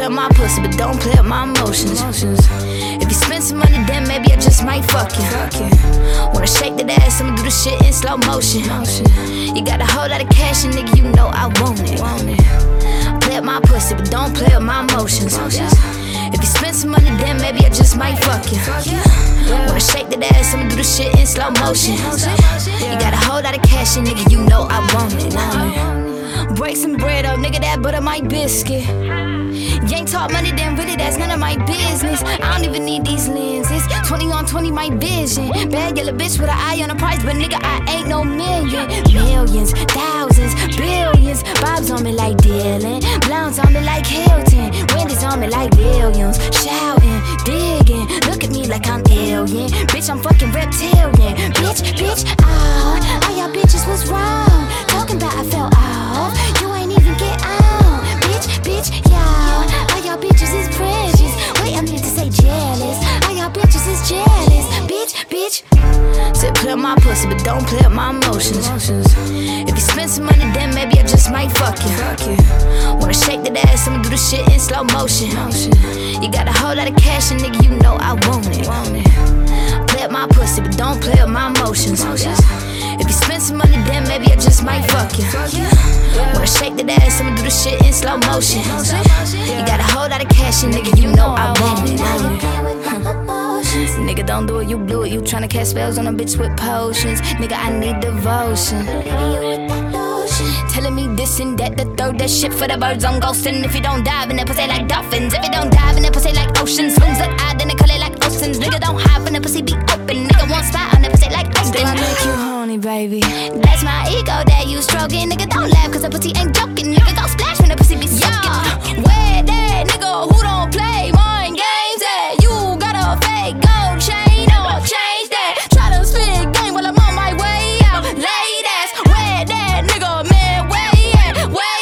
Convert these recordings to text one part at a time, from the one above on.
with my pussy, but don't play with my emotions. If you spend some money, then maybe I just might fuck you. Wanna shake that ass, I'ma do the shit in slow motion. You got a whole lot of cash, and nigga, you know I want it. Play with my pussy, but don't play with my emotions. If you spend some money, then maybe I just might fuck you. Wanna shake that ass, I'ma do the shit in slow motion. You got a whole lot of cash, and nigga, you know I want it. Break some bread up, nigga, that butter my biscuit. You ain't talk money, then really that's none of my business. I don't even need these lenses. 20 on 20, my vision. Bad yellow bitch with an eye on the price, but nigga, I ain't no million. Millions, thousands, billions. Bob's on me like Dylan. Blondes on me like Hilton. Wendy's on me like Williams. Shouting, digging. Look at me like I'm alien. Bitch, I'm fucking reptilian. Bitch, all y'all bitches was wrong. Talking about I fell off. You ain't even get on. Bitch, y'all. All y'all bitches is precious. Wait, I meant to say jealous. All y'all bitches is jealous. Bitch. Said play with my pussy, but don't play with my emotions. If you spend some money, then maybe I just might fuck you. Wanna shake that ass, I'ma do the shit in slow motion. You got a whole lot of cash, and nigga, you know I want it. Play with my pussy, but don't play with my emotions. If you spend some money, then maybe I just might fuck you. Wanna shake that ass, I'ma do the shit in slow motion. You got a whole lot of cash, and nigga, you know I want it. Nigga, don't do it, you blew it. You tryna cast spells on a bitch with potions. Nigga, I need devotion. Telling me this and that, the third, that shit for the birds on ghosting. If you don't dive in that pussy like dolphins, if you don't dive in that pussy like oceans, swings like I, then they call it like oceans. Nigga, don't hide when the pussy be open. Nigga, one spot on that pussy like Austin. Do I make you horny, baby? That's my ego that you stroking. Nigga, don't laugh, cause the pussy ain't joking. Nigga, go splash when the pussy be soaking. Where that nigga who don't play mind games at? You got a fake gold chain, or change that. Try to spit game while I'm on my way out. Ladies, where that nigga, man, where he at?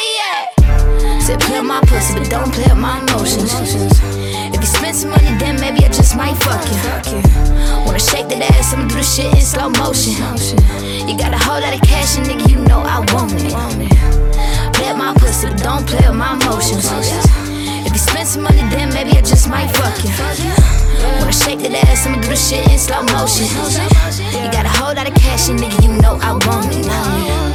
Said play with my pussy, but don't play with my emotions. If you spend some money, then maybe I just might fuck you. Wanna shake that ass, I'ma do the shit in slow motion. You got a whole lot of cash, and nigga, you know I want it. Play with my pussy, but don't play with my emotions. If you spend some money, then maybe I just might fuck you. Wanna shake that ass, I'ma do the shit in slow motion. You got a whole lot of cash, and nigga, you know I want it.